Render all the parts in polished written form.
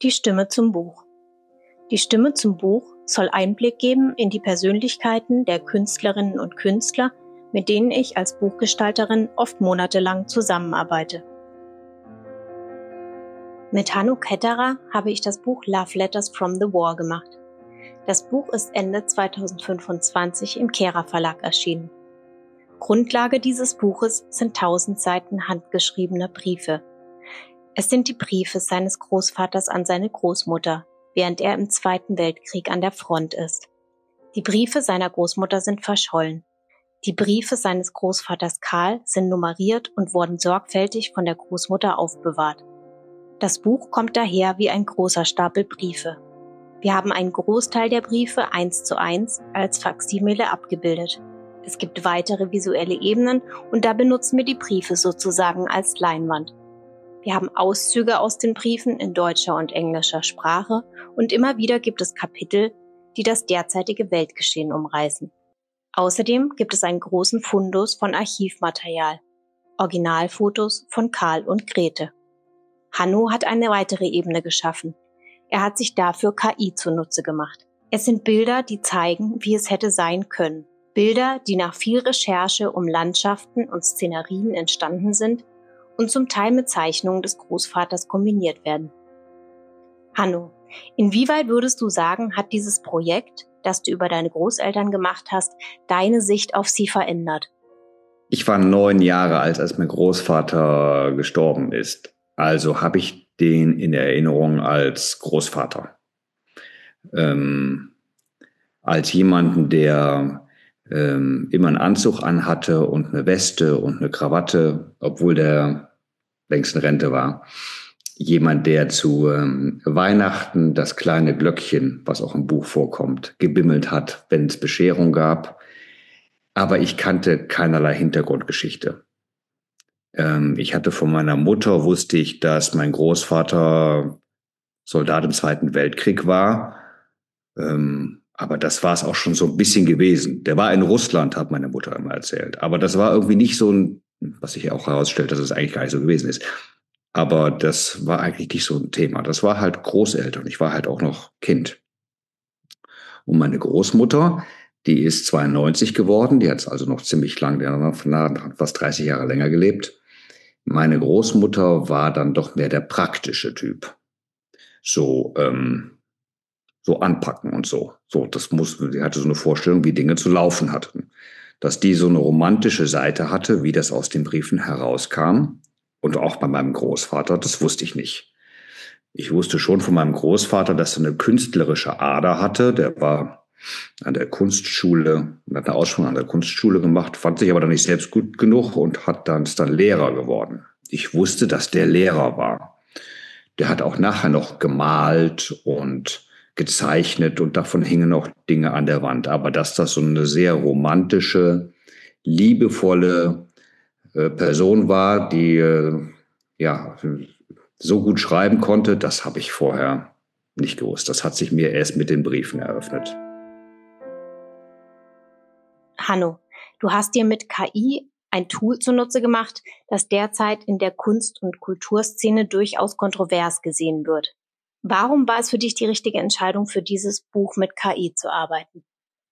Die Stimme zum Buch. Die Stimme zum Buch soll Einblick geben in die Persönlichkeiten der Künstlerinnen und Künstler, mit denen ich als Buchgestalterin oft monatelang zusammenarbeite. Mit Hanno Ketterer habe ich das Buch Love Letters from the War gemacht. Das Buch ist Ende 2025 im Kehrer Verlag erschienen. Grundlage dieses Buches sind 1000 Seiten handgeschriebener Briefe. Es sind die Briefe seines Großvaters an seine Großmutter, während er im Zweiten Weltkrieg an der Front ist. Die Briefe seiner Großmutter sind verschollen. Die Briefe seines Großvaters Karl sind nummeriert und wurden sorgfältig von der Großmutter aufbewahrt. Das Buch kommt daher wie ein großer Stapel Briefe. Wir haben einen Großteil der Briefe 1:1 als Faksimile abgebildet. Es gibt weitere visuelle Ebenen und da benutzen wir die Briefe sozusagen als Leinwand. Wir haben Auszüge aus den Briefen in deutscher und englischer Sprache und immer wieder gibt es Kapitel, die das derzeitige Weltgeschehen umreißen. Außerdem gibt es einen großen Fundus von Archivmaterial, Originalfotos von Karl und Grete. Hanno hat eine weitere Ebene geschaffen. Er hat sich dafür KI zunutze gemacht. Es sind Bilder, die zeigen, wie es hätte sein können. Bilder, die nach viel Recherche um Landschaften und Szenerien entstanden sind und zum Teil mit Zeichnungen des Großvaters kombiniert werden. Hanno, inwieweit würdest du sagen, hat dieses Projekt, das du über deine Großeltern gemacht hast, deine Sicht auf sie verändert? Ich war 9 Jahre alt, als mein Großvater gestorben ist. Also habe ich den in Erinnerung als Großvater. Als jemanden, der immer einen Anzug anhatte und eine Weste und eine Krawatte, obwohl der längst in Rente war. Jemand, der zu Weihnachten das kleine Glöckchen, was auch im Buch vorkommt, gebimmelt hat, wenn es Bescherung gab. Aber ich kannte keinerlei Hintergrundgeschichte. Ich hatte von meiner Mutter, wusste ich, dass mein Großvater Soldat im Zweiten Weltkrieg war. Aber das war es auch schon so ein bisschen gewesen. Der war in Russland, hat meine Mutter immer erzählt. Aber das war irgendwie nicht so ein, was sich auch herausstellt, dass es eigentlich gar nicht so gewesen ist. Aber das war eigentlich nicht so ein Thema. Das war halt Großeltern. Ich war halt auch noch Kind. Und meine Großmutter, die ist 92 geworden. Die hat also noch ziemlich lang, die hat fast 30 Jahre länger gelebt. Meine Großmutter war dann doch mehr der praktische Typ. So anpacken und so. Die hatte so eine Vorstellung, wie Dinge zu laufen hatten. Dass die so eine romantische Seite hatte, wie das aus den Briefen herauskam. Und auch bei meinem Großvater, das wusste ich nicht. Ich wusste schon von meinem Großvater, dass er eine künstlerische Ader hatte. Der war an der Kunstschule, hat eine Ausbildung an der Kunstschule gemacht, fand sich aber dann nicht selbst gut genug und ist dann Lehrer geworden. Ich wusste, dass der Lehrer war. Der hat auch nachher noch gemalt und gezeichnet und davon hingen noch Dinge an der Wand. Aber dass das so eine sehr romantische, liebevolle Person war, die so gut schreiben konnte, das habe ich vorher nicht gewusst. Das hat sich mir erst mit den Briefen eröffnet. Hanno, du hast dir mit KI ein Tool zunutze gemacht, das derzeit in der Kunst- und Kulturszene durchaus kontrovers gesehen wird. Warum war es für dich die richtige Entscheidung, für dieses Buch mit KI zu arbeiten?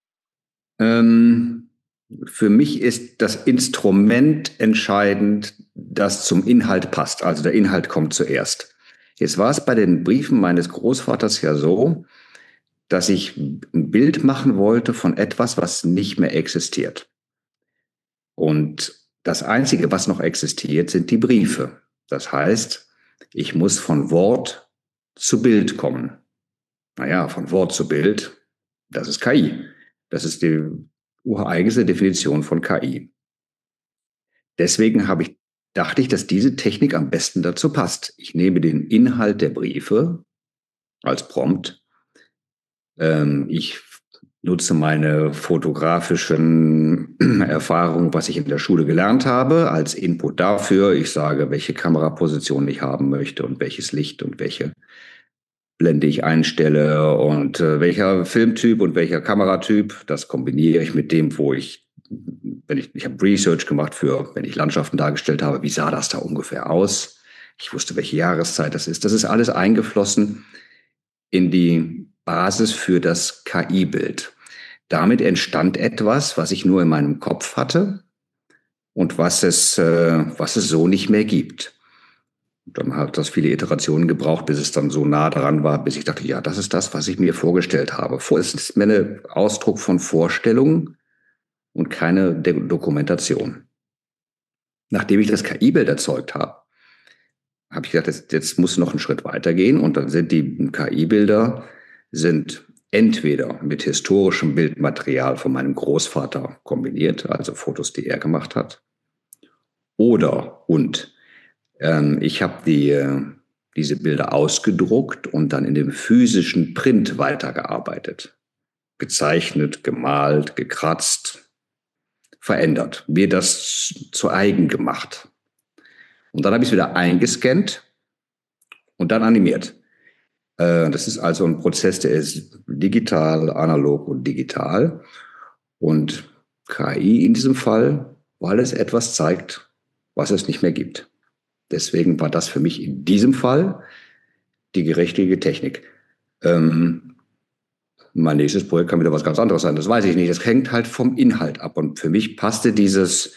Für mich ist das Instrument entscheidend, das zum Inhalt passt. Also der Inhalt kommt zuerst. Jetzt war es bei den Briefen meines Großvaters ja so, dass ich ein Bild machen wollte von etwas, was nicht mehr existiert. Und das Einzige, was noch existiert, sind die Briefe. Das heißt, ich muss von Wort zu Bild kommen. Naja, von Wort zu Bild, das ist KI. Das ist die ureigenste Definition von KI. Deswegen dachte ich, dass diese Technik am besten dazu passt. Ich nehme den Inhalt der Briefe als Prompt. Ich nutze meine fotografischen Erfahrungen, was ich in der Schule gelernt habe, als Input dafür. Ich sage, welche Kameraposition ich haben möchte und welches Licht und welche Blende ich einstelle und welcher Filmtyp und welcher Kameratyp. Das kombiniere ich mit dem, ich habe Research gemacht für, wenn ich Landschaften dargestellt habe, wie sah das da ungefähr aus? Ich wusste, welche Jahreszeit das ist. Das ist alles eingeflossen in die Basis für das KI-Bild. Damit entstand etwas, was ich nur in meinem Kopf hatte und was es so nicht mehr gibt. Dann hat das viele Iterationen gebraucht, bis es dann so nah dran war, bis ich dachte, ja, das ist das, was ich mir vorgestellt habe. Es ist mir ein Ausdruck von Vorstellung und keine Dokumentation. Nachdem ich das KI-Bild erzeugt habe, habe ich gedacht, jetzt muss noch einen Schritt weitergehen. Und dann sind die KI-Bilder entweder mit historischem Bildmaterial von meinem Großvater kombiniert, also Fotos, die er gemacht hat, ich habe diese Bilder ausgedruckt und dann in dem physischen Print weitergearbeitet. Gezeichnet, gemalt, gekratzt, verändert. Mir das zu eigen gemacht. Und dann habe ich es wieder eingescannt und dann animiert. Das ist also ein Prozess, der ist digital, analog und digital. Und KI in diesem Fall, weil es etwas zeigt, was es nicht mehr gibt. Deswegen war das für mich in diesem Fall die richtige Technik. Mein nächstes Projekt kann wieder was ganz anderes sein, das weiß ich nicht. Das hängt halt vom Inhalt ab. Und für mich passte dieses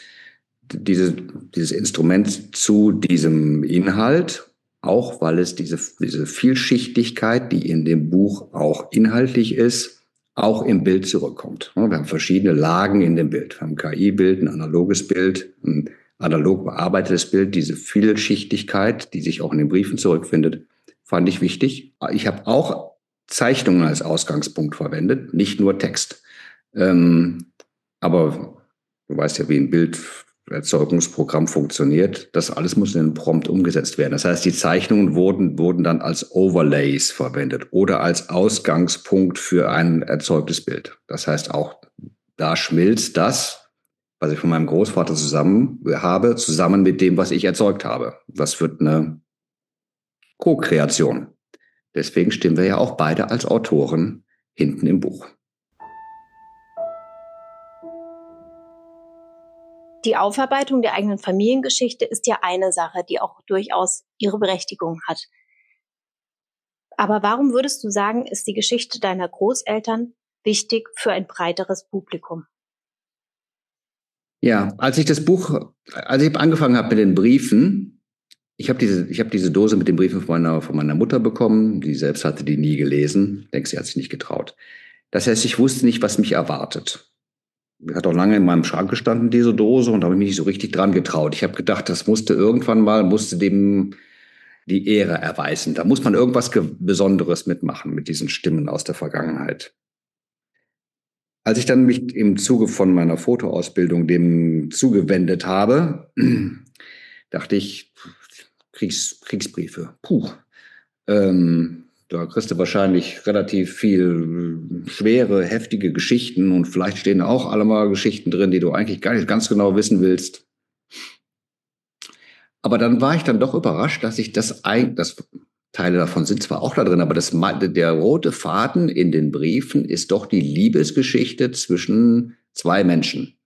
Instrument zu diesem Inhalt, auch weil es diese Vielschichtigkeit, die in dem Buch auch inhaltlich ist, auch im Bild zurückkommt. Wir haben verschiedene Lagen in dem Bild. Wir haben ein KI-Bild, ein analoges Bild, ein analog bearbeitetes Bild. Diese Vielschichtigkeit, die sich auch in den Briefen zurückfindet, fand ich wichtig. Ich habe auch Zeichnungen als Ausgangspunkt verwendet, nicht nur Text. Aber du weißt ja, wie ein Bilderzeugungsprogramm funktioniert. Das alles muss in einen Prompt umgesetzt werden. Das heißt, die Zeichnungen wurden dann als Overlays verwendet oder als Ausgangspunkt für ein erzeugtes Bild. Das heißt, auch da schmilzt das, was ich von meinem Großvater zusammen mit dem, was ich erzeugt habe. Das wird eine Co-Kreation. Deswegen stehen wir ja auch beide als Autoren hinten im Buch. Die Aufarbeitung der eigenen Familiengeschichte ist ja eine Sache, die auch durchaus ihre Berechtigung hat. Aber warum würdest du sagen, ist die Geschichte deiner Großeltern wichtig für ein breiteres Publikum? Ja, als ich angefangen habe mit den Briefen, ich habe diese Dose mit den Briefen von meiner Mutter bekommen. Die selbst hatte die nie gelesen. Ich denke, sie hat sich nicht getraut. Das heißt, ich wusste nicht, was mich erwartet. Die hat auch lange in meinem Schrank gestanden, diese Dose, und da habe ich mich nicht so richtig dran getraut. Ich habe gedacht, das musste dem die Ehre erweisen. Da muss man irgendwas Besonderes mitmachen mit diesen Stimmen aus der Vergangenheit. Als ich dann mich im Zuge von meiner Fotoausbildung dem zugewendet habe, dachte ich, Kriegsbriefe. Da kriegst du wahrscheinlich relativ viel schwere, heftige Geschichten und vielleicht stehen auch alle mal Geschichten drin, die du eigentlich gar nicht ganz genau wissen willst. Aber dann war ich dann doch überrascht, dass Teile davon sind zwar auch da drin, aber der rote Faden in den Briefen ist doch die Liebesgeschichte zwischen zwei Menschen.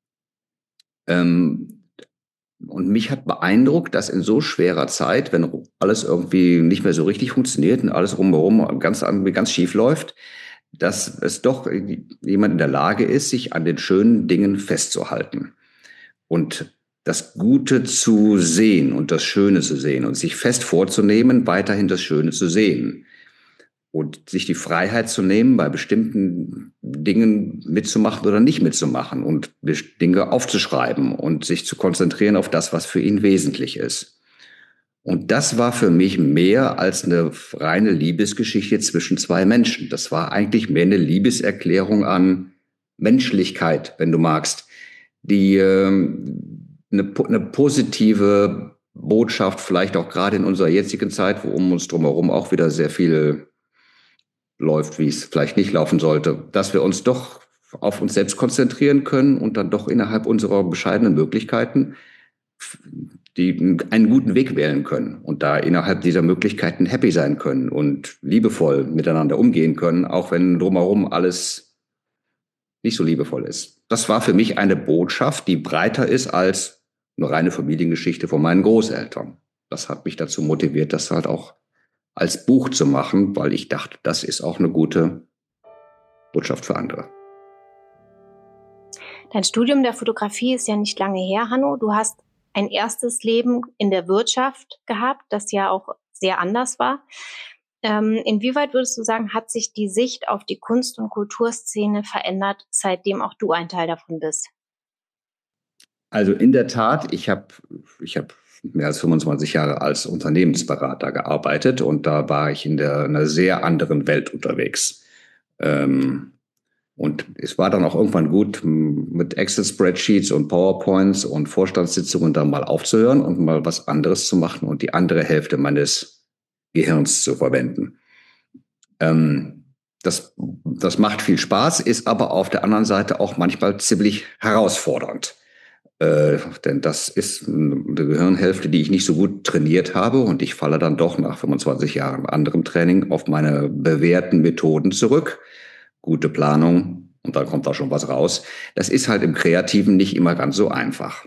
Und mich hat beeindruckt, dass in so schwerer Zeit, wenn alles irgendwie nicht mehr so richtig funktioniert und alles rumherum ganz schief läuft, dass es doch jemand in der Lage ist, sich an den schönen Dingen festzuhalten und das Gute zu sehen und das Schöne zu sehen und sich fest vorzunehmen, weiterhin das Schöne zu sehen. Und sich die Freiheit zu nehmen, bei bestimmten Dingen mitzumachen oder nicht mitzumachen und Dinge aufzuschreiben und sich zu konzentrieren auf das, was für ihn wesentlich ist. Und das war für mich mehr als eine reine Liebesgeschichte zwischen zwei Menschen. Das war eigentlich mehr eine Liebeserklärung an Menschlichkeit, wenn du magst, die eine positive Botschaft, vielleicht auch gerade in unserer jetzigen Zeit, wo um uns drumherum auch wieder sehr viel läuft, wie es vielleicht nicht laufen sollte, dass wir uns doch auf uns selbst konzentrieren können und dann doch innerhalb unserer bescheidenen Möglichkeiten einen guten Weg wählen können und da innerhalb dieser Möglichkeiten happy sein können und liebevoll miteinander umgehen können, auch wenn drumherum alles nicht so liebevoll ist. Das war für mich eine Botschaft, die breiter ist als eine reine Familiengeschichte von meinen Großeltern. das hat mich dazu motiviert, das halt auch als Buch zu machen, weil ich dachte, das ist auch eine gute Botschaft für andere. Dein Studium der Fotografie ist ja nicht lange her, Hanno. Du hast ein erstes Leben in der Wirtschaft gehabt, das ja auch sehr anders war. Inwieweit würdest du sagen, hat sich die Sicht auf die Kunst- und Kulturszene verändert, seitdem auch du ein Teil davon bist? Also in der Tat, ich hab mehr als 25 Jahre als Unternehmensberater gearbeitet und da war ich in einer sehr anderen Welt unterwegs. Und es war dann auch irgendwann gut, mit Excel-Spreadsheets und PowerPoints und Vorstandssitzungen dann mal aufzuhören und mal was anderes zu machen und die andere Hälfte meines Gehirns zu verwenden. Das macht viel Spaß, ist aber auf der anderen Seite auch manchmal ziemlich herausfordernd. Denn das ist eine Gehirnhälfte, die ich nicht so gut trainiert habe und ich falle dann doch nach 25 Jahren anderem Training auf meine bewährten Methoden zurück. Gute Planung und dann kommt da schon was raus. Das ist halt im Kreativen nicht immer ganz so einfach.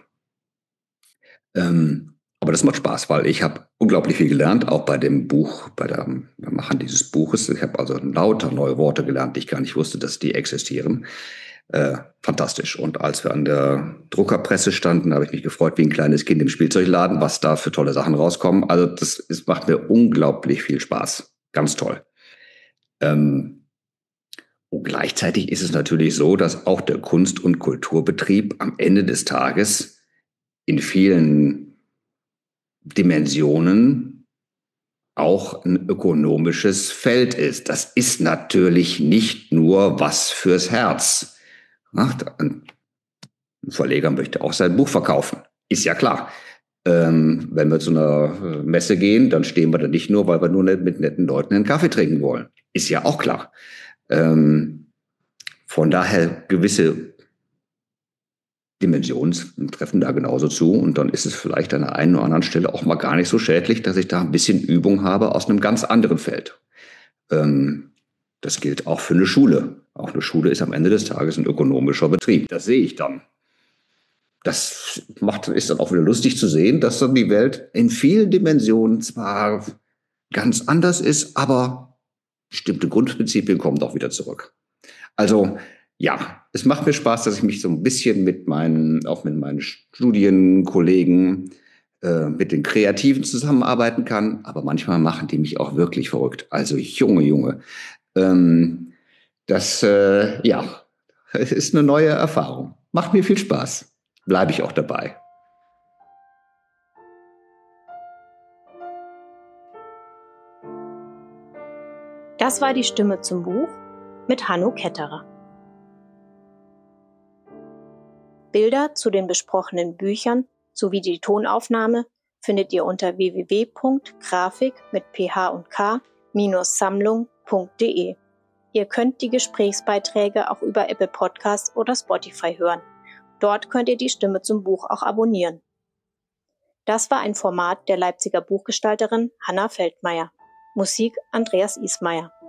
Aber das macht Spaß, weil ich habe unglaublich viel gelernt, auch bei dem Buch, beim Machen dieses Buches. Ich habe also lauter neue Worte gelernt, die ich gar nicht wusste, dass die existieren. Fantastisch. Und als wir an der Druckerpresse standen, habe ich mich gefreut wie ein kleines Kind im Spielzeugladen, was da für tolle Sachen rauskommen. Also macht mir unglaublich viel Spaß. Ganz toll. Und gleichzeitig ist es natürlich so, dass auch der Kunst- und Kulturbetrieb am Ende des Tages in vielen Dimensionen auch ein ökonomisches Feld ist. Das ist natürlich nicht nur was fürs Herz. Ein Verleger möchte auch sein Buch verkaufen. Ist ja klar. Wenn wir zu einer Messe gehen, dann stehen wir da nicht nur, weil wir nur mit netten Leuten einen Kaffee trinken wollen. Ist ja auch klar. Von daher gewisse Dimensionen treffen da genauso zu. Und dann ist es vielleicht an der einen oder anderen Stelle auch mal gar nicht so schädlich, dass ich da ein bisschen Übung habe aus einem ganz anderen Feld. Das gilt auch für eine Schule. Auch eine Schule ist am Ende des Tages ein ökonomischer Betrieb. Das sehe ich dann. Ist dann auch wieder lustig zu sehen, dass dann die Welt in vielen Dimensionen zwar ganz anders ist, aber bestimmte Grundprinzipien kommen doch wieder zurück. Also ja, es macht mir Spaß, dass ich mich so ein bisschen auch mit meinen Studienkollegen, mit den Kreativen zusammenarbeiten kann, aber manchmal machen die mich auch wirklich verrückt. Also Junge. Ja, es ist eine neue Erfahrung. Macht mir viel Spaß. Bleibe ich auch dabei. Das war die Stimme zum Buch mit Hanno Ketterer. Bilder zu den besprochenen Büchern sowie die Tonaufnahme findet ihr unter www.grafik mit ph und k-sammlung.de. Ihr könnt die Gesprächsbeiträge auch über Apple Podcasts oder Spotify hören. Dort könnt ihr die Stimme zum Buch auch abonnieren. Das war ein Format der Leipziger Buchgestalterin Hanna Feldmeier. Musik Andreas Ismaier.